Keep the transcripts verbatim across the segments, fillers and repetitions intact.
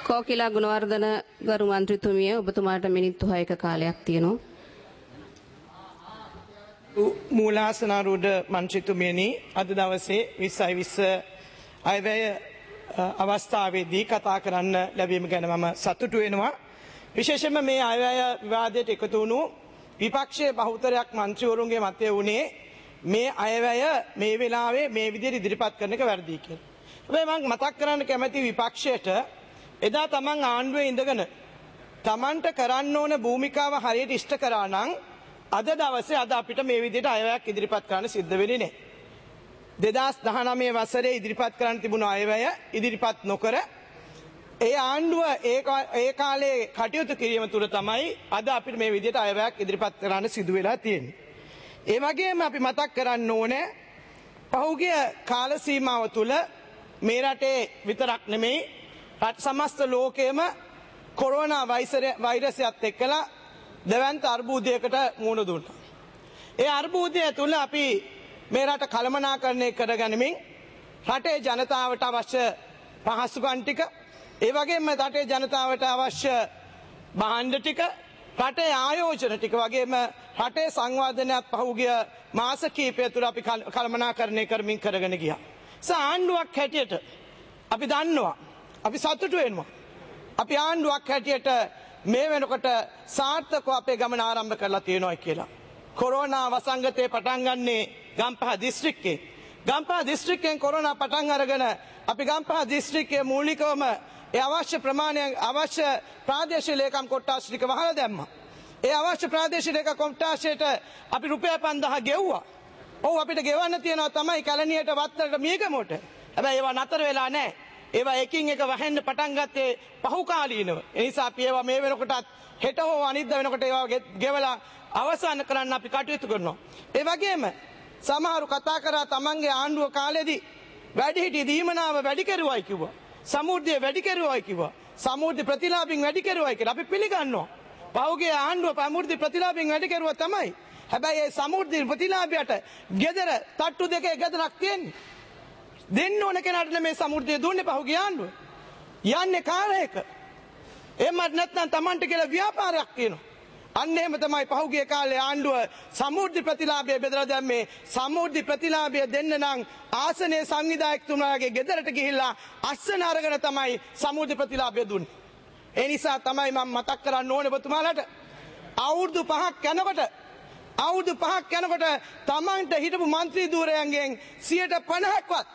කෝකිලා ගුණවර්ධන ගරු මන්ත්‍රීතුමිය ඔබතුමාට මිනිත්තු හයක කාලයක් තියෙනවා. මූලාසනාරූඪ මන්ත්‍රීතුමියනි අද දවසේ විස්සයි විස්ස අයවැය අවස්ථාවේදී කතා කරන්න ලැබීම ගැන මම සතුටු වෙනවා. විශේෂයෙන්ම මේ අයවැය විවාදයට එකතු වුණු විපක්ෂයේ බහුතරයක් මන්ත්‍රීවරුන්ගේ මතය වුණේ මේ අයවැය මේ වෙලාවේ මේ විදිහට ඉදිරිපත් කරන එක වැරදි කියලා. හැබැයි මම මතක් කරන්න කැමති විපක්ෂයට එදා තමන් ආණ්ඩුවේ ඉඳගෙන තමන්ට කරන්න ඕන භූමිකාව හරියට ඉෂ්ට කරා නම් අද දවසේ අද අපිට මේ විදිහට අයවැයක් ඉදිරිපත් කරන්න සිද්ධ වෙන්නේ නැහැ. දෙදාස් දහනවය වසරේ ඉදිරිපත් කරන්න තිබුණු අයවැය ඉදිරිපත් නොකර ඒ ආණ්ඩුව ඒ කාලේ කටයුතු කිරීම තුළ තමයි අද අපිට මේ විදිහට අයවැයක් ඉදිරිපත් කරන්න සිදු වෙලා තියෙන්නේ. ඒ වගේම අපි මතක් කරන්න ඕනේ පහුගිය කාල සීමාව තුළ මේ රටේ විතරක් නෙමෙයි රට සමස්ත ලෝකයේම කොරෝනා වෛරසයත් එක්කලා දෙවන්ත අර්බුදයකට මුහුණ දුන්නා. ඒ අර්බුදය තුළ අපි මේ රට කළමනාකරණය කරගනිමින් රටේ ජනතාවට අවශ්‍ය පහසුකම් ටික ඒ වගේම රටේ ජනතාවට අවශ්‍ය භාණ්ඩ ටික රටේ ආයෝජන ටික වගේම රටේ සංවර්ධනයත් පහුගිය මාස කිහිපය තුළ අපි කළමනාකරණය කරමින් කරගෙන ගියා. ආණ්ඩුවක් හැටියට අපි දන්නවා අපි සතුටු වෙනවා. අපි ආණ්ඩුවක් හැටියට මේ වෙනකොට සාර්ථකව අපේ ගමන ආරම්භ කරලා තියෙනවා කියලා. කොරෝනා වසංගතේ පටන් ගන්නේ ගම්පහ දිස්ත්‍රික්කේ. ගම්පහ දිස්ත්‍රික්කෙන් කොරෝනා පටන් අරගෙන අපි ගම්පහ දිස්ත්‍රික්කයේ මූලිකවම ඒ අවශ්‍ය ප්‍රමාණය අවශ්‍ය ප්‍රාදේශීය ලේකම් කොට්ටාස් ටික වහලා දැම්මා. ඒ අවශ්‍ය ප්‍රාදේශීය ලේකම් කොට්ටාසයට අපි රුපියල් පන්දාහ ගෙව්වා. ඔව් අපිට ගෙවන්න තියෙනවා තමයි කැලණියට වත්තට මියගමොට. හැබැයි ඒවා නතර වෙලා නැහැ. ඒවා එකින් එක වහෙන්න පටන් ගත්තේ පහුකාලීනව. ඒ නිසා අපි ඒවා මේ වෙනකොටත් හෙට හෝ අනිද්දා වෙනකොට ඒවා ගෙවලා අවසන් කරන්න අපි කටයුතු කරනවා. ඒ වගේම සමහරු කතා කරා තමන්ගේ ආණ්ඩුව කාලෙදී වැඩිහිටි දීමනාව වැඩි කරුවයි කිව්වා. සමෘද්ධිය වැඩි කරුවයි කිව්වා. සමෘද්ධි ප්‍රතිලාභින් වැඩි කරුවයි කියලා අපි පිළිගන්නවා. පහුගිය ආණ්ඩුව සමෘද්ධි ප්‍රතිලාභින් වැඩි කරුවා තමයි. හැබැයි ඒ සමෘද්ධි ප්‍රතිලාභයට ගෙදර තට්ටු දෙකේ ගෙදරක් තියෙන්නේ. දෙන්න ඕන කෙනාට මේ සමෘද්ධිය දුන්නේ පහුගිය ආණ්ඩුව. යන්නේ කාලයක. එහෙමත් නැත්නම් Tamanට කියලා ව්‍යාපාරයක් තියෙනවා. අන්න එහෙම තමයි පහුගිය කාලේ ආණ්ඩුව සමෘද්ධි ප්‍රතිලාභය බෙදලා දැම්මේ. සමෘද්ධි ප්‍රතිලාභය දෙන්න නම් ආසනයේ සංවිධායකතුමාගේ ගෙදරට ගිහිල්ලා අස්සන අරගෙන තමයි සමෘද්ධි ප්‍රතිලාභය දුන්නේ. ඒ නිසා තමයි මම මතක් කරන්න ඕනේ ඔබතුමාලට අවුරුදු පහක් යනකොට අවුරුදු පහක් යනකොට Tamanට හිටපු മന്ത്രി ධූරයන්ගෙන් සියයට පනහක්වත්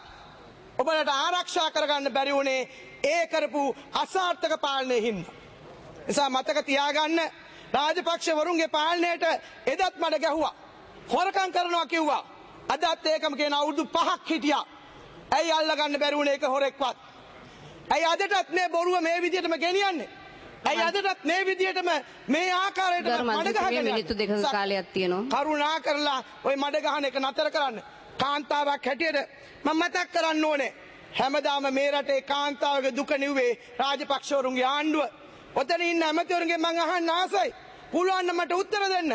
ඔබලට ආරක්ෂා කරගන්න බැරි වුණේ ඒ කරපු අසාර්ථක පාලනයේ හින්දා. නිසා මතක තියාගන්න රාජපක්ෂ වරුන්ගේ පාලනයට එදත් මඩ ගැහුවා. හොරකම් කරනවා කිව්වා. අදත් ඒකම කියන අවුරුදු පහක් හිටියා. ඇයි අල්ලගන්න බැරි වුණේ ඒක හොරෙක්වත්? ඇයි අදටත් මේ බොරුව මේ විදිහටම ගෙනියන්නේ? ඇයි අදටත් මේ විදිහටම මේ ආකාරයට මඩ ගහගෙන මිනිත්තු දෙකක කාලයක් තියෙනවා. කරුණා කරලා ওই මඩ ගහන එක නතර කරන්න. කාන්තාවක් හැටියට මම මතක් කරන්න ඕනේ හැමදාම මේ රටේ කාන්තාවගේ දුක නිව්වේ රාජපක්ෂවරුන්ගේ ආණ්ඩුව. ඔතන ඉන්න ඇමතිවරුන්ගේ මං අහන්න ආසයි. පුළුවන් නම් මට උත්තර දෙන්න.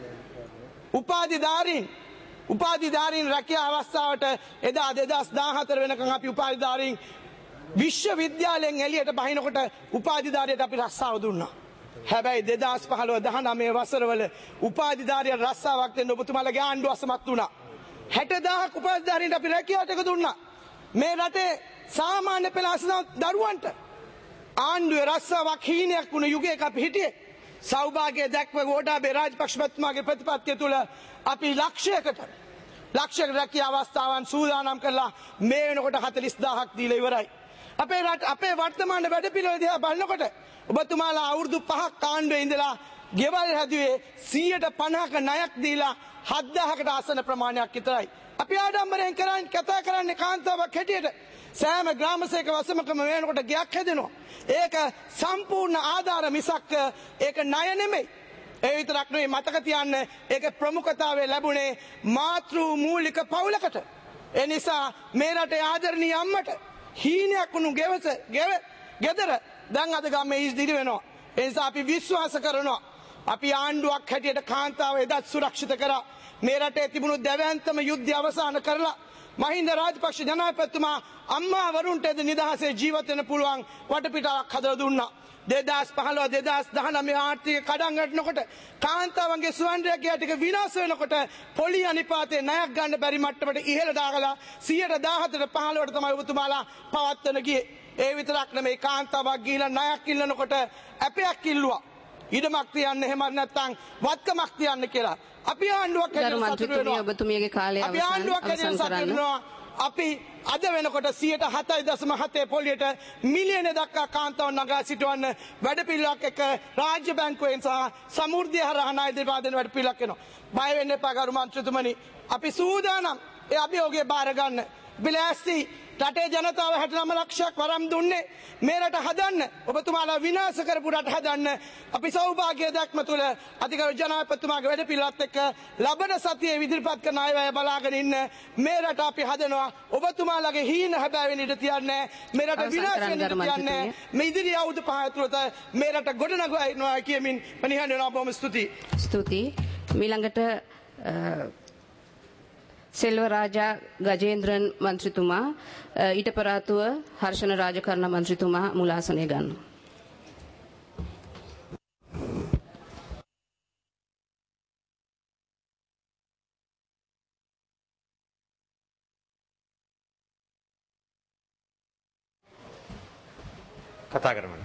උපාධිධාරීන් උපාධිධාරීන් රැකියා අවස්ථාවට එදා දෙදාස් දාහතර වෙනකන් අපි උපාධිධාරීන් විශ්වවිද්‍යාලයෙන් එළියට බහිනකොට උපාධිධාරියට අපි රස්සාව දුන්නා. හැබැයි දෙදාස් පහළොව දහනවය වසරවල උපාධිධාරිය රස්සාවක් දෙන්න ඔබතුමාලගේ ආණ්ඩුව අසමත් වුණා. හැට දාහක් උපාධිධාරීන්ට අපි රැකියාවට එක දුන්නා. මේ රටේ සාමාන්‍ය පෙළ අසමත් දරුවන්ට ආණ්ඩුවේ රස්සාවක් හීනයක් වුණ යුගයක අපි හිටියේ. සෞභාග්‍ය දැක්ව ගෝඨාභය රාජපක්ෂ මහත්මයාගේ ප්‍රතිපත්තිය තුළ අපි ලක්ෂයකට ලක්ෂයකට රැකියා අවස්ථාවන් සූදානම් කරලා මේ වෙනකොට හතළිස් දාහක් දීලා ඉවරයි. අපේ රට අපේ වර්තමාන වැඩපිළිවෙල දිහා බලනකොට ඔබතුමාලා අවුරුදු පහක් ආණ්ඩුවේ ඉඳලා ගෙවල් හැදුවේ සියයට පනහක ණයක් දීලා හත් දාහකට ආසන ප්‍රමාණයක් විතරයි. අපි ආඩම්බරයෙන් කරන්නේ කතා කරන්නේ කාන්තාවක් හැටියට සෑම ග්‍රාමසේක වසමකම වෙනකොට ගයක් හැදෙනවා. ඒක සම්පූර්ණ ආධාර මිසක් ඒක ණය නෙමෙයි. ඒ විතරක් නෙවෙයි මතක තියන්න ඒක ප්‍රමුඛතාවය ලැබුණේ මාතෘ මූලික පවුලකට. ඒ නිසා මේ රටේ ආදරණීය අම්මට හීනයක් වුණු ගෙවස ගෙව ගෙදර දැන් අද ගමේ ඉදිරි වෙනවා. ඒ නිසා අපි විශ්වාස කරනවා අපි ආණ්ඩුවක් හැටියට කාන්තාව එදත් සුරක්ෂිත කරා. මේ රටේ තිබුණු දැවැන්තම යුද්ධය අවසන් කරලා මහින්ද රාජපක්ෂ ජනාධිපතිතුමා අම්මා වරුන්ට නිදහසේ ජීවත් වෙන්න පුළුවන් වටපිටාවක් හදලා දුන්නා. දෙදහස් පහළොව දෙදහස් දහනවය ආර්ථික කඩන් වැටෙනකොට කාන්තාවන්ගේ ස්වයං රැකියාව ටික විනාශ වෙනකොට පොලි අනිපාතේ ණයක් ගන්න බැරි මට්ටමට ඉහළ දාගලා සියයට දාහතර පහළොවට තමයි ඔබතුමාලා පවත්වන ගියේ. ඒ විතරක් නෙමෙයි කාන්තාවක් ගිහිලා ණයක් ඉල්ලනකොට ඇපයක් ඉල්ලුවා. ඉඩමක් තියන්න එහෙම නැත්නම් වත්කමක් තියන්න කියලා. අපි ආණ්ඩුවක් හැදෙන්න සතුටු වෙනවා. ඔබතුමියගේ කාලය අපි ආණ්ඩුවක් හැදෙන්න සතුටු වෙනවා. අපි අද වෙනකොට සියයට හතයි දශම හතේ පොලියට මිලියන දක්වා කාන්තාවන් නගා සිටවන්න වැඩපිළිවෙලක් එක්ක රාජ්‍ය බැංකුවෙන් සහ සමෘද්ධිය හරහා ණය දෙපා දෙන වැඩපිළිවෙලක් එනවා. බය වෙන්න එපා ගරු මන්ත්‍රීතුමනි. අපි සූදානම් ඒ අභියෝගය බාර ගන්න. බිලෑස්ති රටේ ජනතාව හැට නවය ලක්ෂයක් වරම් දුන්නේ මේ රට හදන්න. ඔබතුමාලා විනාශ කරපු රට හදන්න. අපි සෞභාග්‍ය දැක්ම තුළ අධිකරු ජනාධිපතිතුමාගේ වැඩපිළිවෙලත් එක්ක ලබන සතියේ ඉදිරිපත් කරන අයවැය බලාගෙන ඉන්න මේ රට අපි හදනවා. ඔබතුමාලාගේ හීන හැබෑවෙන ඉඩ තියන්නේ මේ රට විනාශ වෙන ඉඩ තියන්නේ. මේ ඉදිරි අවුරුදු පහ ඇතුළත මේ රට ගොඩනගනවා කියමින් මම නිහඬ වෙනවා. බොහොම ස්තුතියි. ස්තුතියි. ඊළඟට සෙල්වරාජා ගජේන්ද්‍රන් මන්ත්‍රීතුමා ඊට පෙරාතුව හර්ෂණ රාජකර්ණ මන්ත්‍රීතුමා මුල ආසනය ගන්නවා. கதா கரமன்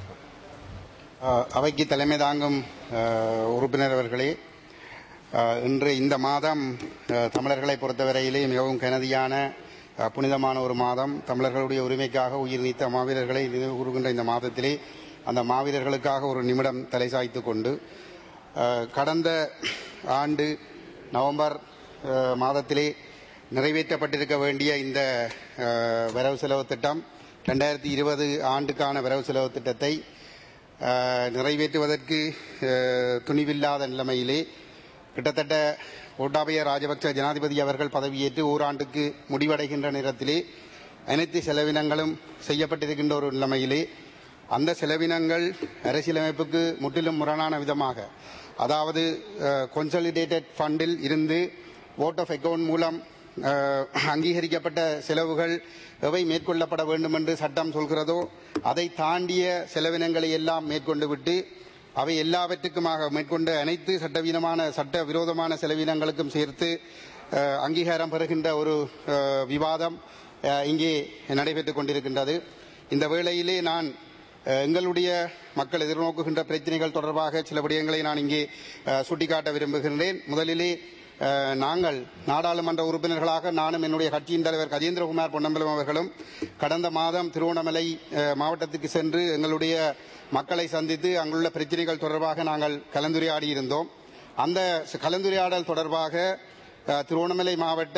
அவைக்கு தலைமை தாங்கும் உறுப்பினர் அவர்களே, இன்று இந்த மாதம் தமிழர்களை பொறுத்தவரையிலே மிகவும் கனதியான புனிதமான ஒரு மாதம். தமிழர்களுடைய உரிமைக்காக உயிர் நீத்த மாவீரர்களை நினைவு கூறுகின்ற இந்த மாதத்திலே அந்த மாவீரர்களுக்காக ஒரு நிமிடம் தலை சாய்த்து கொண்டு, கடந்த ஆண்டு நவம்பர் மாதத்திலே நிறைவேற்றப்பட்டிருக்க வேண்டிய இந்த வரவு செலவு திட்டம் ரெண்டாயிரத்தி இருபது ஆண்டுக்கான வரவு செலவு திட்டத்தை நிறைவேற்றுவதற்கு துணிவில்லாத நிலைமையிலே கிட்டத்தட்ட கோட்டாபய ராஜபக்ச ஜனாதிபதி அவர்கள் பதவியேற்று ஓராண்டுக்கு முடிவடைகின்ற நேரத்திலே அனைத்து செலவினங்களும் செய்யப்பட்டிருக்கின்ற ஒரு நிலைமையிலே அந்த செலவினங்கள் அரசியலமைப்புக்கு முற்றிலும் முரணான விதமாக, அதாவது கன்சாலிடேட்டட் ஃபண்டில் இருந்து வோட் ஆஃப் அக்கவுண்ட் மூலம் அங்கீகரிக்கப்பட்ட செலவுகள் எவை மேற்கொள்ளப்பட வேண்டும் என்று சட்டம் சொல்கிறதோ அதை தாண்டிய செலவினங்களை எல்லாம் மேற்கொண்டு விட்டு அவை எல்லாவற்றுக்குமாக மேற்கொண்ட அனைத்து சட்டவிதமான சட்ட விரோதமான செலவினங்களுக்கும் சேர்த்து அங்கீகாரம் பெறுகின்ற ஒரு விவாதம் இங்கே நடைபெற்றுக் கொண்டிருக்கின்றது. இந்த வேளையிலே நான் எங்களுடைய மக்கள் எதிர்நோக்குகின்ற பிரச்சனைகள் தொடர்பாக சில விடயங்களை நான் இங்கே சுட்டிக்காட்ட விரும்புகின்றேன். முதலிலே நாங்கள் நாடாளுமன்ற உறுப்பினர்களாக நானும் என்னுடைய கட்சியின் தலைவர் கஜேந்திரகுமார் பொன்னம்பலம் அவர்களும் கடந்த மாதம் திருவண்ணாமலை மாவட்டத்துக்கு சென்று எங்களுடைய மக்களை சந்தித்து அங்குள்ள பிரச்சனைகள் தொடர்பாக நாங்கள் கலந்துரையாடி இருந்தோம். அந்த கலந்துரையாடல் தொடர்பாக திருவண்ணாமலை மாவட்ட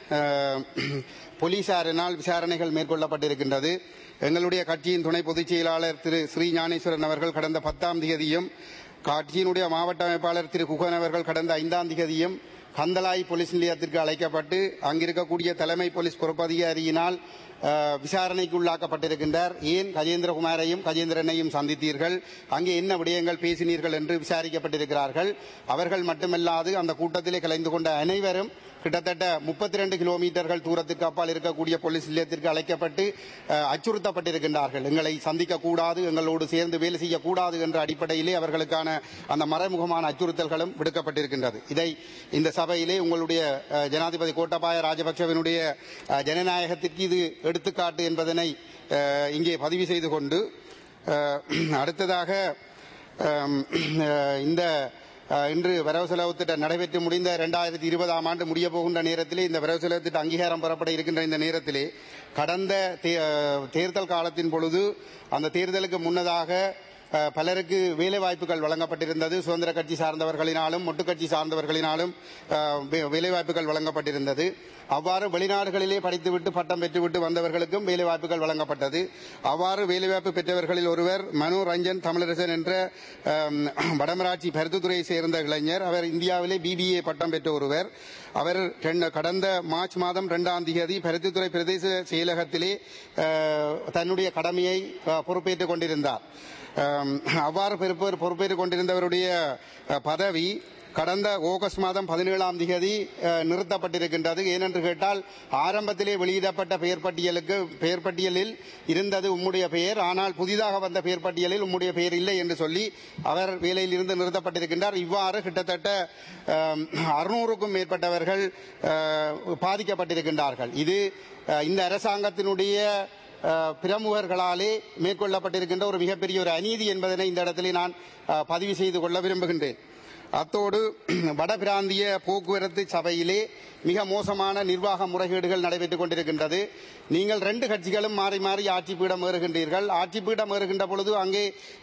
போலீசாரினால் விசாரணைகள் மேற்கொள்ளப்பட்டிருக்கின்றது. எங்களுடைய கட்சியின் துணை பொதுச் செயலாளர் திரு ஸ்ரீ ஞானேஸ்வரன் அவர்கள் கடந்த பத்தாம் தேதியும், கட்சியினுடைய மாவட்ட அமைப்பாளர் திரு குகன் அவர்கள் கடந்த ஐந்தாம் தேதியும் கந்தலாய் போலீஸ் நிலையத்திற்கு அழைக்கப்பட்டு அங்கிருக்கக்கூடிய தலைமை போலீஸ் பொறுப்பதிகாரியினால் விசாரணைக்கு உள்ளாக்கப்பட்டிருக்கின்றார். ஏன் கஜேந்திரகுமாரையும் கஜேந்திரனையும் சந்தித்தீர்கள், அங்கே என்ன விடயங்கள் பேசினீர்கள் என்று விசாரிக்கப்பட்டிருக்கிறார்கள். அவர்கள் மட்டுமல்லாது அந்த கூட்டத்திலே கலந்து கொண்ட அனைவரும் கிட்டத்தட்ட முப்பத்தி ரெண்டு கிலோமீட்டர்கள் தூரத்திற்கு அப்பால் இருக்கக்கூடிய போலீஸ் நிலையத்திற்கு அழைக்கப்பட்டு அச்சுறுத்தப்பட்டிருக்கின்றார்கள். எங்களை சந்திக்க கூடாது, எங்களோடு சேர்ந்து வேலை செய்யக்கூடாது என்ற அடிப்படையிலே அவர்களுக்கான அந்த மறைமுகமான அச்சுறுத்தல்களும் விடுக்கப்பட்டிருக்கின்றது. இதை இந்த சபையிலே உங்களுடைய ஜனாதிபதி கோட்டாபாய ராஜபக்சவினுடைய ஜனநாயகத்திற்கு இது எடுத்துக்காட்டு என்பதனை இங்கே பதிவு செய்து கொண்டு, அடுத்ததாக இந்த இன்று வரவு செலவு திட்டம் நடைபெற்று முடிந்த இரண்டாயிரத்தி இருபதாம் ஆண்டு முடிய போகின்ற நேரத்திலே இந்த வரவு செலவு திட்டம் அங்கீகாரம் பெறப்பட இருக்கின்ற இந்த நேரத்திலே கடந்த தேர்தல் காலத்தின் பொழுது அந்த தேர்தலுக்கு முன்னதாக பலருக்கு வேலை வாய்ப்புகள் வழங்கப்பட்டிருந்தது. சுதந்திர கட்சி சார்ந்தவர்களினாலும் மொட்டுக்கட்சி சார்ந்தவர்களினாலும் வேலை வாய்ப்புகள் வழங்கப்பட்டிருந்தது. அவ்வாறு வெளிநாடுகளிலே படித்துவிட்டு பட்டம் பெற்றுவிட்டு வந்தவர்களுக்கும் வேலை வாய்ப்புகள் வழங்கப்பட்டது. அவ்வாறு வேலைவாய்ப்பு பெற்றவர்களில் ஒருவர் மனு ரஞ்சன் தமிழரசன் என்ற வடமராட்சி பருத்தித்துறையை சேர்ந்த இளைஞர். அவர் இந்தியாவிலே பிபிஏ பட்டம் பெற்ற ஒருவர். அவர் கடந்த மார்ச் மாதம் இரண்டாம் தேதி பருத்தித்துறை பிரதேச செயலகத்திலே தன்னுடைய கடமையை பொறுப்பேற்றுக் கொண்டிருந்தார். அவ்வாறு பொறுப்பேற்றுக் கொண்டிருந்தவருடைய பதவி கடந்த ஆகஸ்ட் மாதம் பதினேழாம் தேதி நிறுத்தப்பட்டிருக்கின்றது. ஏனென்று கேட்டால் ஆரம்பத்திலே வெளியிடப்பட்ட பெயர் பட்டியலுக்கு பெயர் பட்டியலில் இருந்தது உம்முடைய பெயர், ஆனால் புதிதாக வந்த பெயர் பட்டியலில் உம்முடைய பெயர் இல்லை என்று சொல்லி அவர் வேலையில் இருந்து நிறுத்தப்பட்டிருக்கின்றார். இவ்வாறு கிட்டத்தட்ட அறுநூறுக்கும் மேற்பட்டவர்கள் பாதிக்கப்பட்டிருக்கின்றார்கள். இது இந்த அரசாங்கத்தினுடைய பிரமுகர்களாலே மேற்கொள்ளப்பட்டிருக்கின்ற ஒரு மிகப்பெரிய ஒரு அநீதி என்பதனை இந்த இடத்திலே நான் பதிவு செய்து கொள்ள விரும்புகின்றேன். அத்தோடு வடபிராந்திய போக்குவரத்து சபையிலே மிக மோசமான நிர்வாக முறைகேடுகள் நடைபெற்றுக் கொண்டிருக்கின்றது. நீங்கள் ரெண்டு கட்சிகளும் மாறி மாறி ஆட்சி பீடம் ஏறுகின்றீர்கள். ஆட்சி பீடம் ஏறுகின்ற பொழுது அங்கே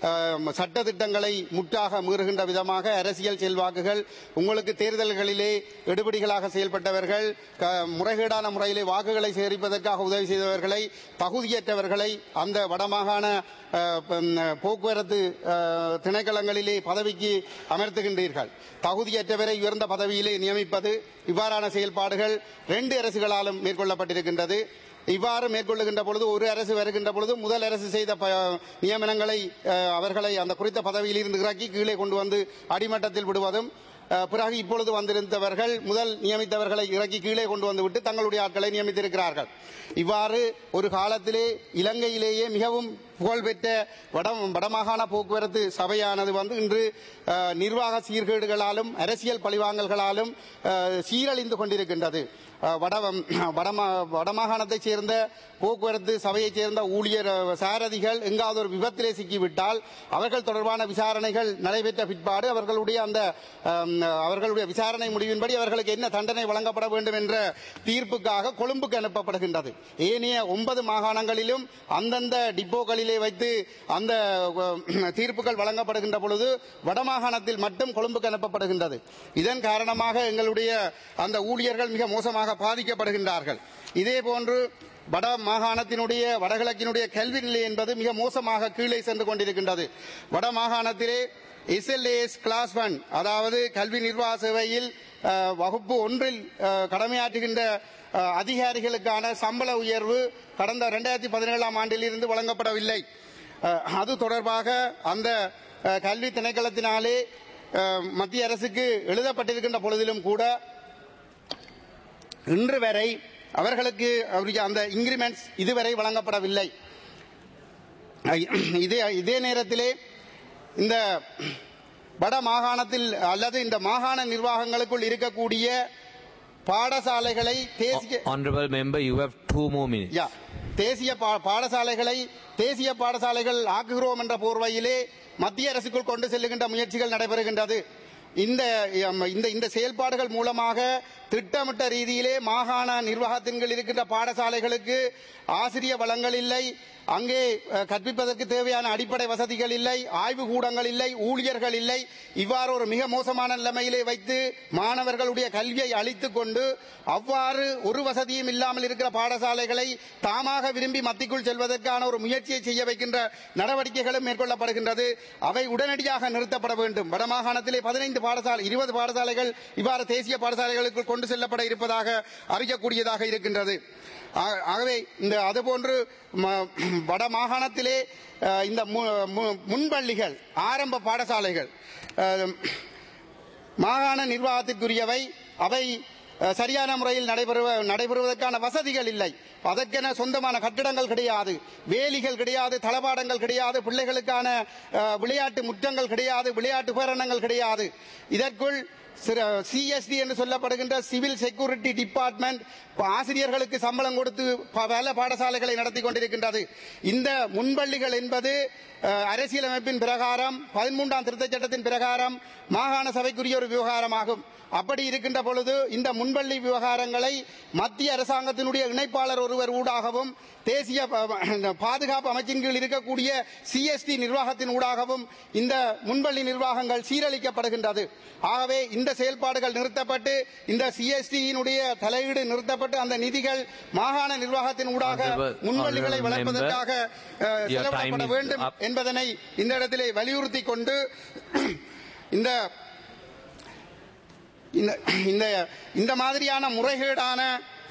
சட்ட திட்டங்களை முற்றாக மீறுகின்ற விதமாக அரசியல் செல்வாக்குகள், உங்களுக்கு தேர்தல்களிலே எடுபடிகளாக செயல்பட்டவர்கள், முறைகேடான முறையிலே வாக்குகளை சேகரிப்பதற்காக உதவி செய்தவர்களை, தகுதியற்றவர்களை அந்த வடமாகாண போக்குவரத்து திணைக்களங்களிலே பதவிக்கு அமர்த்துகின்றீர்கள். தகுதியற்றவரை உயர்ந்த பதவியிலே நியமிப்பது, இவ்வாறான செயல்பாடுகள் ரெண்டு அரசுகளாலும் மேற்கொள்ளப்பட்டிருக்கின்றது. இவ்வாறு மேற்கொள்ளுகின்ற பொழுது ஒரு அரசு வருகின்ற பொழுது முதல் அரசு செய்த நியமனங்களை அவர்களை அந்த குறித்த பதவியில் இருந்து இறக்கி கீழே கொண்டு வந்து அடிமட்டத்தில் விடுவதும், பிறகு இப்பொழுது வந்திருந்தவர்கள் முதல் நியமித்தவர்களை இறக்கி கீழே கொண்டு வந்துவிட்டு தங்களுடைய ஆட்களை நியமித்திருக்கிறார்கள். இவ்வாறு ஒரு காலத்திலே இலங்கையிலேயே மிகவும் புகழ்பெற்ற வட வடமாகாண போக்குவரத்து சபையானது வந்து இன்று நிர்வாக சீர்கேடுகளாலும் அரசியல் பழிவாங்கல்களாலும் சீரழிந்து கொண்டிருக்கின்றது. வட வடமாகாணத்தைச் சேர்ந்த போக்குவரத்து சபையைச் சேர்ந்த ஊழியர் சாரதிகள் எங்காவது ஒரு விபத்திலே சிக்கிவிட்டால் அவர்கள் தொடர்பான விசாரணைகள் நடைபெற்ற பிற்பாடு அவர்களுடைய அந்த அவர்களுடைய விசாரணை முடிவின்படி அவர்களுக்கு என்ன தண்டனை வழங்கப்பட வேண்டும் என்ற தீர்ப்புக்காக கொழும்புக்கு அனுப்பப்படுகின்றது. ஏனைய ஒன்பது மாகாணங்களிலும் அந்தந்த டிப்போக்களிலே வைத்து அந்த தீர்ப்புகள் வழங்கப்படுகின்ற பொழுது வடமாகாணத்தில் மட்டும் கொழும்புக்கு அனுப்பப்படுகின்றது. இதன் காரணமாக எங்களுடைய அந்த ஊழியர்கள் மிக மோசமாக பாதிக்கப்படுகின்றார்கள். இதே போன்று வட மாகாணத்தினுடைய வடகிழக்கினுடைய கல்வி நிலை என்பது மிக மோசமாக கீழே சென்று கொண்டிருக்கின்றது. வட மாகாணத்திலே S L A S class one, அதாவது கல்வி நிர்வாக சேவையில் வகுப்பு ஒன்றில் கடமையாற்றுகின்ற அதிகாரிகளுக்கான சம்பள உயர்வு கடந்த இரண்டாயிரத்தி பதினேழாம் ஆண்டில் இருந்து வழங்கப்படவில்லை. அது தொடர்பாக அந்த கல்வி திணைக்களத்தினாலே மத்திய அரசுக்கு எழுதப்பட்டிருக்கின்ற பொழுதிலும் கூட இன்று வரை அவர்களுக்கு அந்த இன்கிரிமெண்ட்ஸ் இதுவரை வழங்கப்படவில்லை. இதே இதே நேரத்திலே இந்த வட மாகாணத்தில் அல்லது இந்த மாகாண நிர்வாகங்களுக்குள் இருக்கக்கூடிய பாடசாலைகளை தேசிய Honorable member, you have two more minutes. Yeah. தேசிய பாடசாலைகளை தேசிய பாடசாலைகள் ஆக்குகிறோம் என்ற போர்வையிலே மத்திய அரசுக்குள் கொண்டு செல்லுகின்ற முயற்சிகள் நடைபெறுகின்றது. இந்த இந்த செயல்பாடுகள் மூலமாக திட்டமிட்ட ரீதியிலே மாகாண நிர்வாகத்தின் கீழ் இருக்கின்ற பாடசாலைகளுக்கு ஆசிரிய வளங்கள் இல்லை, அங்கே கற்பிப்பதற்கு தேவையான அடிப்படை வசதிகள் இல்லை, ஆய்வு கூடங்கள் இல்லை, ஊழியர்கள் இல்லை. இவ்வாறு ஒரு மிக மோசமான நிலைமையிலே வைத்து மாணவர்களுடைய கல்வியை அளித்துக் கொண்டு அவ்வாறு ஒரு வசதியும் இல்லாமல் இருக்கிற பாடசாலைகளை தாமாக விரும்பி மத்திக்குள் செல்வதற்கான ஒரு முயற்சியை செய்ய வைக்கின்ற நடவடிக்கைகளும் மேற்கொள்ளப்படுகின்றது. அவை உடனடியாக நிறுத்தப்பட வேண்டும். வடமாகாணத்திலே பதினைந்து பாடசாலை இருபது பாடசாலைகள் இவ்வாறு தேசிய பாடசாலைகளுக்கு கொண்டு செல்லப்பட இருப்பதாக அறியக்கூடியதாக இருக்கின்றது. ஆகவே இந்த அதுபோன்று வட மாகாணத்திலே இந்த முன்பள்ளிகள் ஆரம்ப பாடசாலைகள் மாகாண நிர்வாகத்திற்குரியவை, அவை சரியான முறையில் நடைபெறுவதற்கான வசதிகள் இல்லை. அதற்கென சொந்தமான கட்டிடங்கள் கிடையாது, வேலிகள் கிடையாது, தளபாடங்கள் கிடையாது, பிள்ளைகளுக்கான விளையாட்டு முற்றங்கள் கிடையாது, விளையாட்டு உபகரணங்கள் கிடையாது. இதற்குள் சிஎஸ்டி என்று சொல்லப்படுகின்ற சிவில் செக்யூரிட்டி டிபார்ட்மெண்ட் ஆசிரியர்களுக்கு சம்பளம் கொடுத்து பல பாடசாலைகளை நடத்தி கொண்டிருக்கின்றது. இந்த முன்பள்ளிகள் என்பது அரசியலமைப்பின் பிரகாரம் பதிமூன்றாம் திருத்தச் சட்டத்தின் பிரகாரம் மாகாண சபைக்குரிய ஒரு விவகாரமாகும். அப்படி இருக்கின்ற பொழுது இந்த முன்பள்ளி விவகாரங்களை மத்திய அரசாங்கத்தினுடைய இணைப்பாளர் ஒருவர் ஊடாகவும் தேசிய பாதுகாப்பு அமைச்சின் கீழ் இருக்கக்கூடிய சிஎஸ்டி நிர்வாகத்தின் ஊடாகவும் இந்த முன்பள்ளி நிர்வாகங்கள் சீரழிக்கப்படுகின்றது. ஆகவே இந்த செயல்பாடுகள் நிறுத்தப்பட்டு இந்த சிஎஸ்டியினுடைய தலையீடு நிறுத்தப்பட்டு அந்த நிதிகள் மாகாண நிர்வாகத்தின் ஊடாக முன்பள்ளிகளை வளர்ப்பதற்காக செலவிடப்பட வேண்டும் என்பதனை இந்த இடத்திலே வலியுறுத்தி கொண்டு இந்த இந்த இந்த மாதிரியான முறைகேடான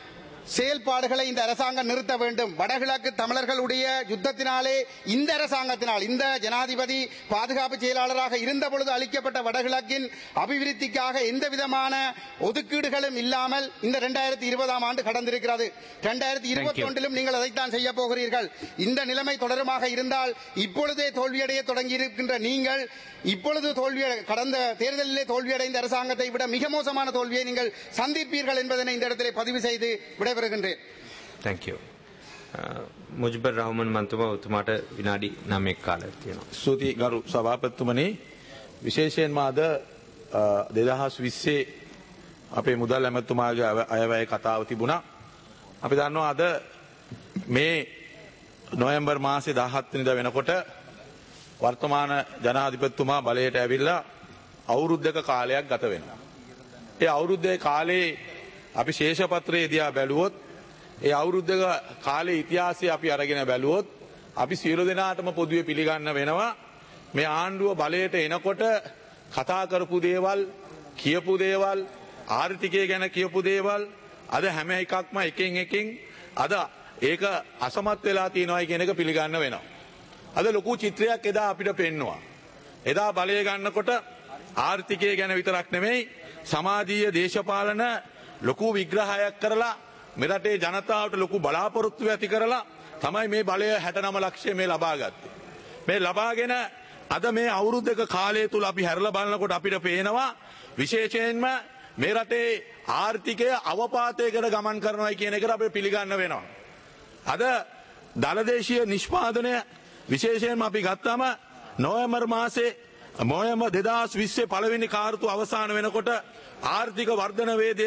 செயல்பாடுகளை இந்த அரசாங்கம் நிறுத்த வேண்டும். வடகிழக்கு தமிழர்களுடைய யுத்தத்தினாலே இந்த அரசாங்கத்தினால், இந்த ஜனாதிபதி பாதுகாப்பு செயலாளராக இருந்த பொழுது அளிக்கப்பட்ட வடகிழக்கின் அபிவிருத்திக்காக எந்த விதமான ஒதுக்கீடுகளும் இல்லாமல் இந்த இரண்டாயிரத்தி இருபதாம் ஆண்டு கடந்திருக்கிறது. இரண்டாயிரத்தி இருபத்தி ஒன்றிலும் நீங்கள் அதைத்தான் செய்ய போகிறீர்கள். இந்த நிலைமை தொடருமாக இருந்தால் இப்பொழுதே தோல்வியடைய தொடங்கி இருக்கின்ற நீங்கள் இப்பொழுது தோல்வி கடந்த தேர்தலிலே தோல்வியடைந்த அரசாங்கத்தை விட மிக மோசமான தோல்வியை நீங்கள் சந்திப்பீர்கள் என்பதனை இந்த இடத்திலே பதிவு செய்து விடைபெறுகின்றேன். Thank you. මුජිබර් රහමන් මන්තුමා උතුමාට විනාඩි නවයක් කාලයක් තියෙනවා. ස්තුති ගරු සභාපතිතුමනි, විශේෂයෙන්ම අද දෙදහස් විස්සේ අපේ මුදල් ඇමතුමාගේ අයවැය කතාව තිබුණා. අපි දන්නවා අද මේ නොවැම්බර් මාසේ දහහත් වෙනිදා වෙනකොට වර්තමාන ජනාධිපතිතුමා බලයට ඇවිල්ලා අවුරුද්දක කාලයක් ගත වෙනවා. ඒ අවුරුද්දේ කාලේ අපි ශේෂපත්‍රයේ දිහා බැලුවොත්, ඒ අවුරුද්දක කාලේ ඉතිහාසය අපි අරගෙන බැලුවොත් අපි සියලු දෙනාටම පොදුවේ පිළිගන්න වෙනවා මේ ආණ්ඩුව බලයට එනකොට කතා කරපු දේවල්, කියපු දේවල්, ආර්ථිකය ගැන කියපු දේවල් අද හැම එකක්ම එකින් එකින් අද ඒක අසමත් වෙලා තියෙනවා කියන එක පිළිගන්න වෙනවා. අද ලොකු චිත්‍රයක් එදා අපිට පෙන්නවා. එදා බලය ගන්නකොට ආර්ථිකය ගැන විතරක් නෙමෙයි, සමාජීය දේශපාලන ලොකු විග්‍රහයක් කරලා මෙරටේ ජනතාවට ලොකු බලාපොරොත්තු ඇති කරලා තමයි මේ බලය හැට නව ලක්ෂය මේ ලබා ගත්තේ. මේ ලබාගෙන අද මේ අවුරුද්දක කාලය තුල අපි හැරලා බලනකොට අපිට පේනවා විශේෂයෙන්ම මේ රටේ ආර්ථිකය අවපාතයකට ගමන් කරනවා කියන එකට අපි පිළිගන්න වෙනවා. අද දලදේශීය නිෂ්පාදනය විශේෂයෙන්ම අපි ගත්තාම නොවැම්බර් මාසේ නොවැම්බර් දෙදහස් විස්සේ පළවෙනි කාර්තු අවසාන වෙනකොට ආර්ථික වර්ධන වේදය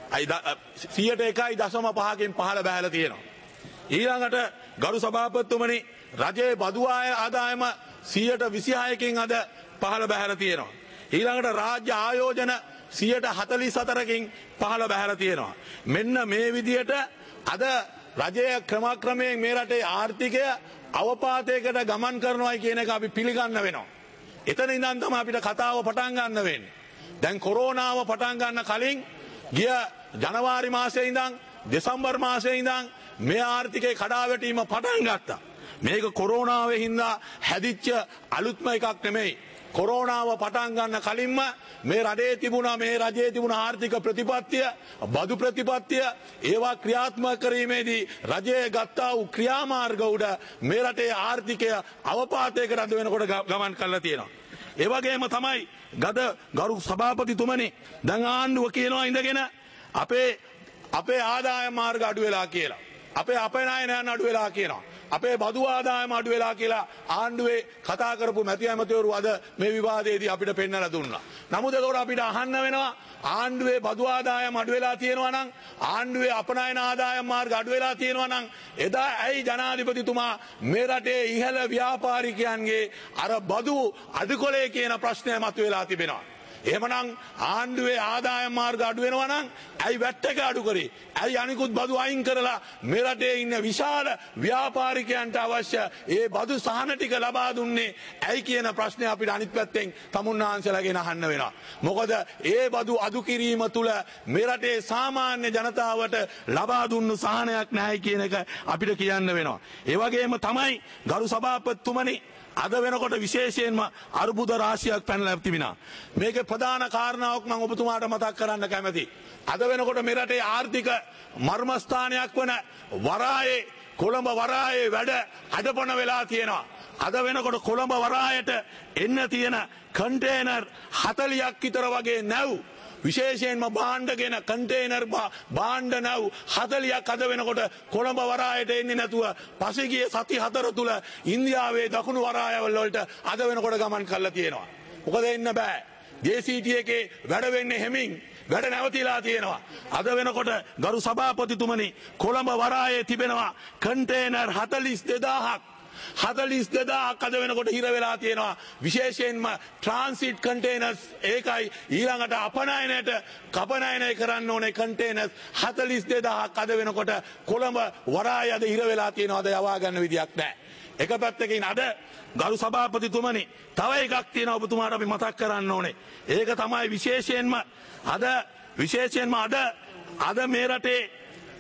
සියයට එකයි දශම පහකින් පහළ බැහැලා තියෙනවා. ඊළඟට ගරු සභාපතිතුමනි, රජයේ බදු ආදායම සියයට විසිහයකින් අද පහළ බැහැලා තියෙනවා. ඊළඟට රාජ්‍ය ආයෝජන සියයට හතළිස් හතරකින් පහළ බැහැලා තියෙනවා. මෙන්න මේ විදියට අද රජය ක්‍රමක්‍රමයෙන් මේ රටේ ආර්ථිකය අවපාතයකට ගමන් කරනවා කියන එක අපි පිළිගන්න වෙනවා. එතන ඉඳන් තමයි අපිට කතාව පටන් ගන්න වෙන්නේ. දැන් කොරෝනාව පටන් ගන්න කලින් ගිය ජනවාරි මාසයේ ඉඳන් දෙසැම්බර් මාසයේ ඉඳන් මේ ආර්ථිකේ කඩාවැටීම පටන් ගත්තා. මේක කොරෝනාවේ හින්දා හැදිච්ච අලුත්ම එකක් නෙමෙයි. කොරෝනාව පටන් ගන්න කලින්ම මේ රටේ තිබුණා මේ රජයේ තිබුණ ආර්ථික ප්‍රතිපත්තිය, බදු ප්‍රතිපත්තිය, ඒවා ක්‍රියාත්මක කිරීමේදී රජයේ ගත්තා වූ ක්‍රියාමාර්ග උඩ මේ රටේ ආර්ථිකය අවපාතයකට අද වෙනකොට ගමන් කරලා තියෙනවා. ඒ වගේම තමයි ගද ගරු සභාපතිතුමනි, දැන් ආණ්ඩුව කියනවා ඉඳගෙන අපේ අපේ ආදායම් මාර්ග අඩු වෙලා කියලා. අපේ අපනයනයන් අඩු වෙලා කියනවා. අපේ බදු ආදායම අඩු වෙලා කියලා ආණ්ඩුවේ කතා කරපු මැති ඇමතිවරු අද මේ විවාදයේදී අපිට පෙන්නලා දුන්නා. නමුත් ඒකට අපිට අහන්න වෙනවා ආණ්ඩුවේ බදු ආදායම අඩු වෙලා තියෙනවා නම්, ආණ්ඩුවේ අපනයන ආදායම් මාර්ග අඩු වෙලා තියෙනවා නම් එදා ඇයි ජනාධිපතිතුමා මේ රටේ ඉහළ ව්‍යාපාරිකයන්ගේ අර බදු අඩුකොලේ කියන ප්‍රශ්නය මතුවලා තිබෙනවා. එහෙමනම් ආණ්ඩුවේ ආදායම් මාර්ග අඩු වෙනවා නම් ඇයි වැට් එක අඩු කරේ? ඇයි අනිකුත් බදු අයින් කරලා මේ රටේ ඉන්න විශාල ව්‍යාපාරිකයන්ට අවශ්‍ය ඒ බදු සහන ටික ලබා දුන්නේ ඇයි කියන ප්‍රශ්නේ අපිට අනිත් පැත්තෙන් තමුන්නාන්සලාගෙන අහන්න වෙනවා. මොකද ඒ බදු අඩු කිරීම තුල මේ රටේ සාමාන්‍ය ජනතාවට ලබා දුන්නු සහනයක් නැහැ කියන එක අපිට කියන්න වෙනවා. ඒ වගේම තමයි ගරු සභාපතිතුමනි, අද වෙනකොට විශේෂයෙන්ම අර්බුද රාශියක් පැනලා තිබෙනවා. මේකේ ප්‍රධාන කාරණාවක් මම ඔබතුමාට මතක් කරන්න කැමතියි. අද වෙනකොට මේ රටේ ආර්ථික මර්මස්ථානයක් වන වරායේ කොළඹ වරායේ වැඩ අඩපණ වෙලා තියෙනවා. අද වෙනකොට කොළඹ වරායට එන්න තියෙන කන්ටේනර් හතළියක් විතර වගේ නැව්, විශේෂයෙන්ම භාණ්ඩගෙන කන්ටේනර් භාණ්ඩ නැව් හතළියක් අද වෙනකොට කොළඹ වරායට එන්නේ නැතුව පසුගිය සති හතර තුල ඉන්දියාවේ දකුණු වරායවල වලට අද වෙනකොට ගමන් කරලා තියෙනවා. මොකද එන්න බෑ. ජේ සී ටී එකේ වැඩ වෙන්නේ හැමින් වැඩ නැවතිලා තියෙනවා. අද වෙනකොට ගරු සභාපතිතුමනි, කොළඹ වරායේ තිබෙනවා කන්ටේනර් හතළිස් දෙදාහක් හතළිස් දෙදාහක් අද වෙනකොට හිර වෙලා තියෙනවා. විශේෂයෙන්ම ට්‍රාන්සිට් කන්ටේනර්ස්, ඒකයි ඊළඟට අපනයනයට කපනයනය කරන්න ඕනේ කන්ටේනර්ස් හතළිස් දෙදාහක් අද වෙනකොට කොළඹ වරායේ අද හිර වෙලා තියෙනවා. අද යවා ගන්න විදියක් නැහැ. එක පැත්තකින් අද ගරු සභාපතිතුමනි, තව එකක් තියෙනවා ඔබතුමාට අපි මතක් කරන්න ඕනේ. ඒක තමයි විශේෂයෙන්ම අද විශේෂයෙන්ම අද අද මේ රටේ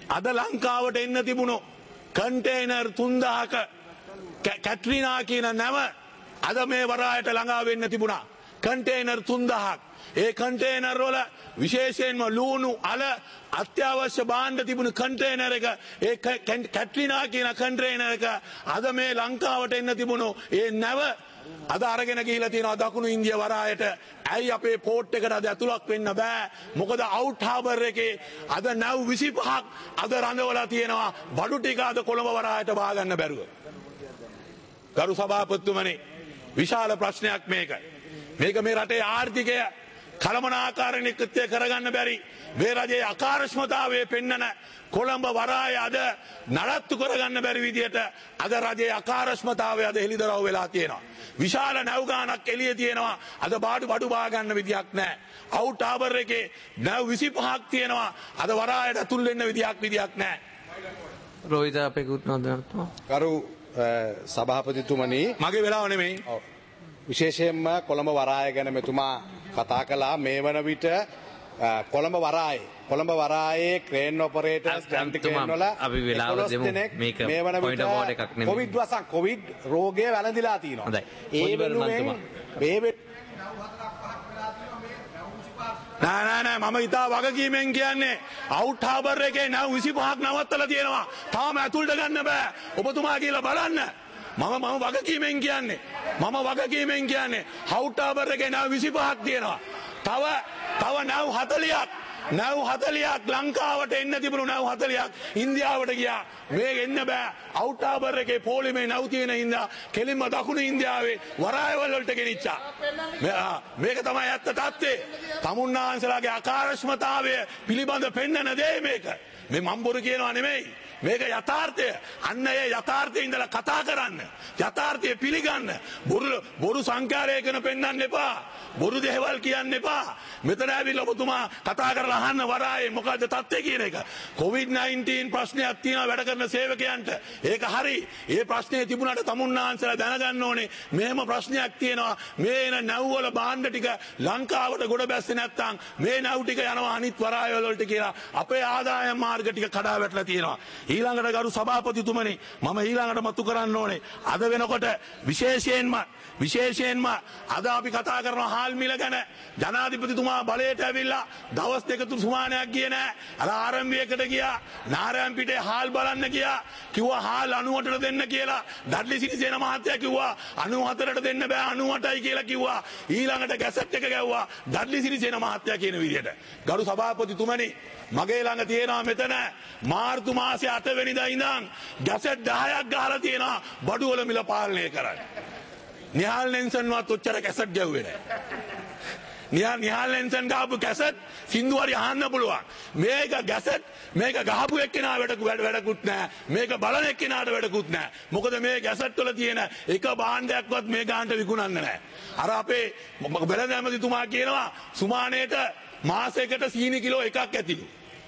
අද ලංකාවට එන්න තිබුණු කන්ටේනර් තුන්දාහක කැට්‍රීනා කියන නැව අද මේ වරායට ළඟා වෙන්න තිබුණා. කන්ටේනර් තුන්දාහක්. ඒ කන්ටේනර් වල විශේෂයෙන්ම ලූණු අල අත්‍යවශ්‍ය භාණ්ඩ තිබුණු කන්ටේනර් එක ඒ කැට්‍රීනා කියන කන්ටේනර් එක අද මේ ලංකාවට එන්න තිබුණු ඒ නැව අද අරගෙන ගිහිලා තියෙනවා දකුණු ඉන්දියා වරායට. ඇයි අපේ පෝට් එකට අද ඇතුළක් වෙන්න බෑ? මොකද අවුට් හාබර් එකේ අද නැව් විසිපහක් අද රඳවලා තියෙනවා. බඩු ටික අද කොළඹ වරායට බා ගන්න බැරුව. ගරු සභාපතිතුමනි, විශාල ප්‍රශ්නයක් මේක. මේක මේ රටේ ආර්ථිකය කළමනාකාරීත්වය කරගන්න බැරි මේ රජයේ අකාර්යක්ෂමතාවයේ පෙන්නන කොළඹ වරාය අද නඩත්තු කරගන්න බැරි විදියට අද රජයේ අකාර්යක්ෂමතාවය අද හෙළිදරව් වෙලා තියෙනවා. විශාල නැව් ගානක් එළියේ තියෙනවා. අද බාඩු බඩු බා ගන්න විදියක් නැහැ. අවුට් හාබර් එකේ නැව් විසිපහක් තියෙනවා. අද වරායට ඇතුල් වෙන්න විදියක් විදියක් නැහැ. රෝහිත අපේ කුත්නෝදනතුමා. කරු සභාපතිතුමනි, මගේ වෙලාව නෙමෙයි. විශේෂයෙන්ම කොළඹ වරාය ගැන මෙතුමා කතා කළා. මේ වන විට කොළඹ වරායේ කොළඹ වරායේ ක්‍රේන් ඔපරේටර්ස් ජන්ටි ක්‍රේන් වල අපි වෙලාව දෙමු. මේක පොයින්ට් ඔෆ් ඕඩර් එකක් නෙමෙයි. කොවිඩ් වසන් කොවිඩ් රෝගය වැළඳිලා තිනවා. හොඳයි. ඒ වෙනුවෙන් මේ නෑ නෑ නෑ මම ඉතා වගකීමෙන් කියන්නේ අවුට් හාබර් එකේ නැව් විසිපහක් නවත්තලා තියෙනවා. තාම ඇතුළට ගන්න බෑ. ඔබතුමා කියලා බලන්න. මම මම වගකීමෙන් කියන්නේ මම වගකීමෙන් කියන්නේ අවුට් හාබර් එකේ නැව් විසිපහක් තියෙනවා. තව තව නැව් හතළියක් නැව් හතළියක් ලංකාවට එන්න තිබුණු නැව් හතළියක් ඉන්දියාවට ගියා. මේක එන්න බෑ. අවුට් හාබර් එකේ පොලිමේ නැව් තියෙන හින්දා කෙලින්ම දකුණු ඉන්දියාවේ වරායවල වලට ගෙනිච්චා. මේක තමයි ඇත්ත තත්ත්වය. තමුන්නාන්සලාගේ අකාර්යක්ෂමතාවය පිළිබඳ පෙන්නන දේ මේක. මේ මම බොරු කියනවා නෙමෙයි. මේක යථාර්ථය. අන්න ඒ යථාර්ථයේ ඉඳලා කතා කරන්න. යථාර්ථය පිළිගන්න. බොරු බොරු සංකාරයකන පෙන්වන්න එපා. බොරු දේවල් කියන්න එපා. මෙතන ඇවිල්ලා ඔබතුමා කතා කරලා අහන්න වරායේ මොකද්ද තත්ත්වය කියන එක. කොවිඩ් නයින්ටීන් ප්‍රශ්නයක් තියෙනවා වැඩ කරන සේවකයන්ට. ඒක හරි. ඒ ප්‍රශ්නේ තිබුණාට තමුන්නාන්සලා දැනගන්න ඕනේ මෙහෙම ප්‍රශ්නයක් තියෙනවා. මේ එන නැව් වල භාණ්ඩ ටික ලංකාවට ගොඩ බැස්සේ නැත්නම් මේ නැව් ටික යනවා අනිත් වරායවල වලට කියලා අපේ ආදායම් මාර්ග ටික කඩා වැටලා තියෙනවා. ඊළඟට ගරු සභාපතිතුමනි, මම ඊළඟට මතු කරන්න ඕනේ අද වෙනකොට විශේෂයෙන්ම විශේෂයෙන්ම අද අපි කතා කරන හාල් මිල ගැන. ජනාධිපතිතුමා බලයට ඇවිල්ලා දවස් දෙක තුන සුමානයක් ගියේ නෑ. අර ආරම්භයකට ගියා. නාරයන් පිටේ හාල් බලන්න ගියා. කිව්වා හාල් අනූවටට දෙන්න කියලා. දඩලි සිරිසේන මහත්තයා කිව්වා අනූහතරට දෙන්න බෑ අනූඅටයි කියලා කිව්වා. ඊළඟට ගැසට් එක ගැව්වා දඩලි සිරිසේන මහත්තයා කියන විදිහට. ගරු සභාපතිතුමනි, මගේ ළඟ තියෙනවා මෙතන මාර්තු මාසයේ අට වෙනිදා ඉඳන් ගැසට් දහයක් ගහලා තියෙනවා බඩු වල මිල පාලනය කරන්න. නිහාල් නෙන්සන්වත් ඔච්චර කැසට් ගැව්වේ නැහැ. නිහාල් නිහාල් නෙන්සන් ගහපු කැසට් සින්දු හරි අහන්න පුළුවන්. මේක ගැසට් මේක ගහපු එක්කෙනා වැඩ වැඩකුත් නැහැ. මේක බලන එක්කෙනාට වැඩකුත් නැහැ. මොකද මේ ගැසට් වල තියෙන එක භාණ්ඩයක්වත් මේ ගානට විකුණන්න නැහැ. අර අපේ බෙලඳ ඇමතිතුමා කියනවා සුමානේට මාසයකට සීනි කිලෝ එකක් ඇතිලු.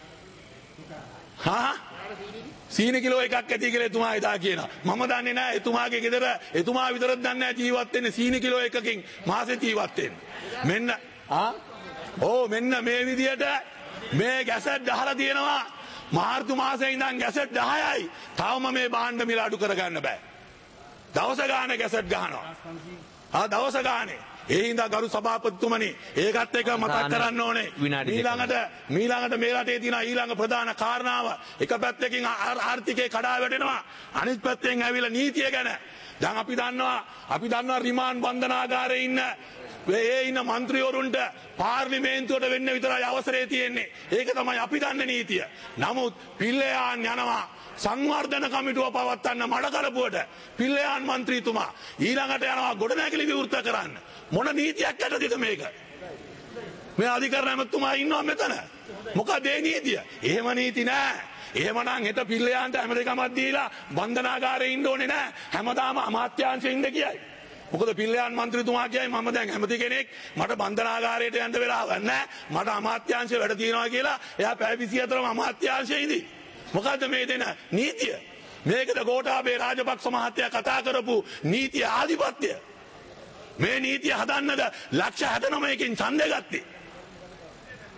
හා සීනි කිලෝ එකක් ඇති කියලා එතුමා එදා කියනවා. මම දන්නේ නැහැ එතුමාගේ ගෙදර එතුමා විතරක් දන්නේ නැහැ ජීවත් වෙන්නේ සීනි කිලෝ එකකින් මාසෙ ජීවත් වෙන්න. මෙන්න ආ ඕ මෙන්න මේ විදියට මේ ගැසට් ගහලා තියෙනවා. මාර්තු මාසයේ ඉඳන් ගැසට් දහයයි. තාම මේ භාණ්ඩ මිල අඩු කරගන්න බෑ. දවස ගානේ ගැසට් ගහනවා. ආ දවස ගානේ. ඒ හින්දා ගරු සභාපතිතුමනි, ඒකත් එක මතක් කරන්න ඕනේ. ඊළඟට ඊළඟට මේ රටේ තියෙන ඊළඟ ප්‍රධාන කාරණාව එක පැත්තකින් ආර්ථිකේ කඩා වැටෙනවා. අනිත් පැත්තෙන් ඇවිල්ලා නීතිය ගැන. දැන් අපි දන්නවා අපි දන්නවා රිමාන්ඩ් බන්ධනාගාරයේ ඉන්න ඒ ඉන්න മന്ത്രിවරුන්ට පාර්ලිමේන්තුවට වෙන්න විතරයි අවසරය තියෙන්නේ. ඒක තමයි අපි දන්න නීතිය. නමුත් පිල්ලයාන් යනවා සංවර්ධන කමිටුව පවත්වන්න මඩකලපුවට පිල්ලයාන් മന്ത്രിතුමා ඊළඟට යනවා ගොඩනැගිලි විවෘත කරන්න. මොන නීතියක් යටතේද මේක? මේ අධිකරණ ඇමතුමා ඉන්නවා මෙතන. මොකද ඒ නීතිය? එහෙම නීති නෑ. එහෙමනම් හෙට පිල්ලයාන්ට ඇමරිකමක් දීලා බන්ධනාගාරේ ඉන්න ඕනේ නෑ. හැමදාම අමාත්‍යාංශෙ ඉන්න කියයි. මොකද පිල්ලයාන් മന്ത്രിතුමා කියයි මම දැන් ඇමති කෙනෙක් මට බන්ධනාගාරයට යන්න වෙලාවක් නෑ. මට අමාත්‍යාංශෙ වැඩ තියෙනවා කියලා එයා පැය විසිහතරම අමාත්‍යාංශෙ ඉඳි. මොකද්ද මේ දෙන නීතිය? මේකද ගෝඨාභය රාජපක්ෂ මහත්තයා කතා කරපු නීති ආධිපත්‍ය. මේ නීතිය හදන්නද ලක්ෂ හැත්තෑ නවයකින් ඡන්දය ගත්තේ.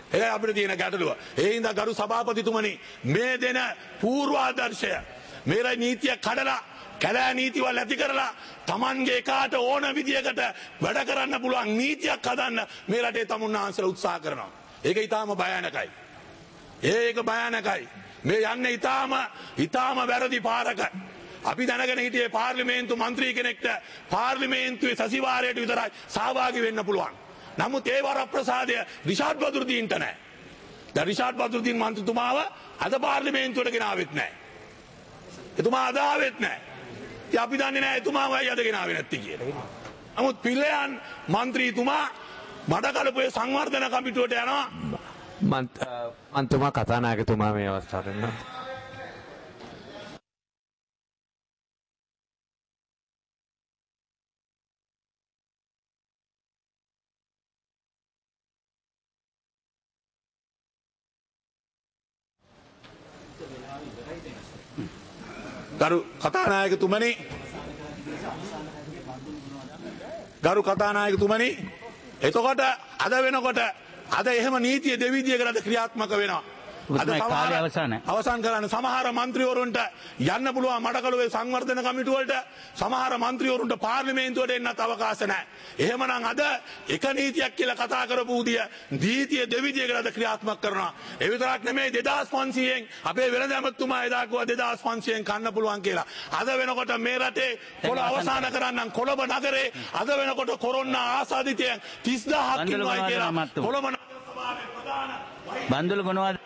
ඒකයි අපිට තියෙන ගැටලුව. ඒ හින්දා ගරු සභාපතිතුමනි මේ දෙන පූර්වාදර්ශය මේ නීතිය කඩලා කැලෑ නීතිවල් ඇති කරලා Tamanගේ කාට ඕන විදියකට වැඩ කරන්න පුළුවන් නීතියක් හදන්න මේ රටේ තමුන්නාන්සලා උත්සාහ කරනවා. ඒක ඊටාම භයානකයි. ඒක භයානකයි. මේ යන්නේ ඊටාම ඊටාම වැරදි පාරක. අපි දැනගෙන හිටියේ පාර්ලිමේන්තු මන්ත්‍රී කෙනෙක්ට පාර්ලිමේන්තුවේ සතිವಾರයට විතරයි සහභාගී වෙන්න පුළුවන්. නමුත් ඒ වරප්‍රසාදය රිෂාඩ් බදුරුදීන්ට නැහැ. දැන් රිෂාඩ් බදුරුදීන් මන්ත්‍රීතුමාව අද පාර්ලිමේන්තුවට ගෙනාවෙත් නැහැ. එතුමා අද ආවෙත් නැහැ. ඉතින් අපි දන්නේ නැහැ එතුමාමයි අද ගෙනාවේ නැති කියලා. නමුත් පිල්ලයන් මන්ත්‍රීතුමා මඩකලපුවේ සංවර්ධන කමිටුවට යනවා. මන්තුමා කතානායකතුමා මේ අවස්ථාවෙන් ගරු කතානායකතුමනි ගරු කතානායකතුමනි එතකොට අද වෙනකොට අද එහෙම නීතිය දෙවිදියකට ක්‍රියාත්මක වෙනවා. අද කාලය අවසానයි. අවසන් කරන්න සමහර മന്ത്രിවරුන්ට යන්න පුළුවන් මඩකලුවේ සංවර්ධන කමිටුවලට සමහර മന്ത്രിවරුන්ට පාර්ලිමේන්තුවට එන්නත් අවකාශ නැහැ. එහෙමනම් අද එක නීතියක් කියලා කතා කරපු උදිය නීතිය දෙවිදියකට ක්‍රියාත්මක කරනවා. ඒ විතරක් නෙමෙයි දෙදාස් පන්සීයෙන් අපේ වෙළඳ ඇමතුමා එදා කිව්වා දෙදාස් පන්සීයෙන් කන්න පුළුවන් කියලා. අද වෙනකොට මේ රටේ කොළ අවසන් කරන්නම් කොළඹ නගරේ අද වෙනකොට කොරෝනා ආසාදිතයන් තිස් දහසක් ඉන්නවා කියලා කොළඹ නගර සභාවේ ප්‍රධාන බන්දුල ගුණවර්ධන